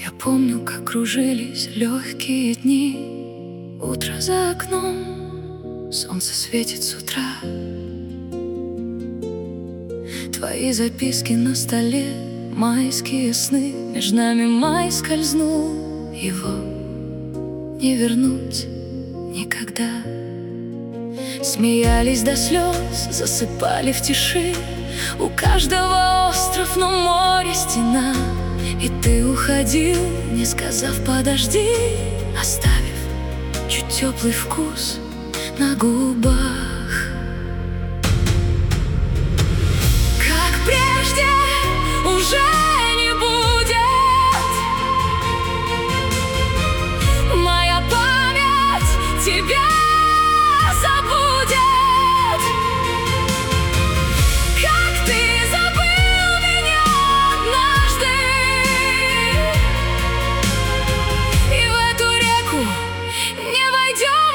Я помню, как кружились легкие дни. Утро за окном, солнце светит с утра. Твои записки на столе, майские сны. Между нами май скользнул, его не вернуть никогда. Смеялись до слез, засыпали в тиши. У каждого остров, но море стена. И ты уходил, не сказав подожди, оставив чуть теплый вкус на губах. Как прежде уже не будет. Моя память тебя забудет. Как ты забыл меня однажды. И в эту реку не войдем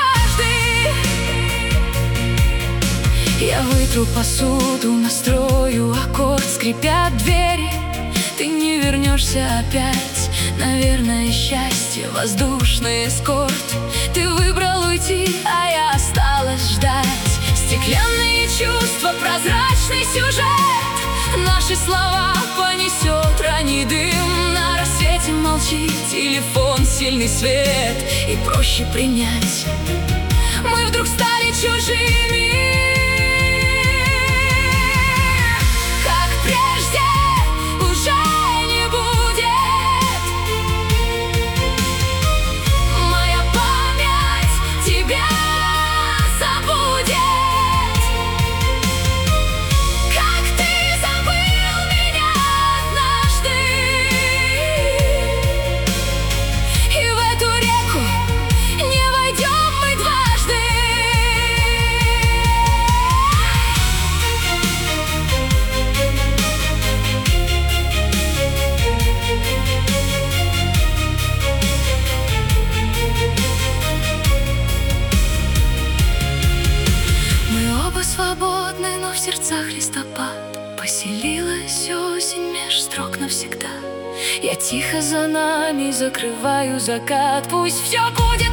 мы дважды. Я вытру посуду, настрою аккорд, скрипят двери. Ты не вернешься опять. Наверное, счастье, воздушный эскорт. Ты выбрал уйти, а я осталась ждать. Стеклянные чувства, прозрачный сюжет. Наши слова понесет ранний дым. На рассвете молчит телефон, сильный свет. И проще принять, мы вдруг стали чужими. Как прежде уже не будет. Моя память тебя забудет. Как ты забыл меня однажды. И в эту реку не войдем мы дважды. Мы оба свободны, но в сердцах листопад. Поселилась осень меж строк навсегда. Я тихо за нами закрываю закат. Пусть все будет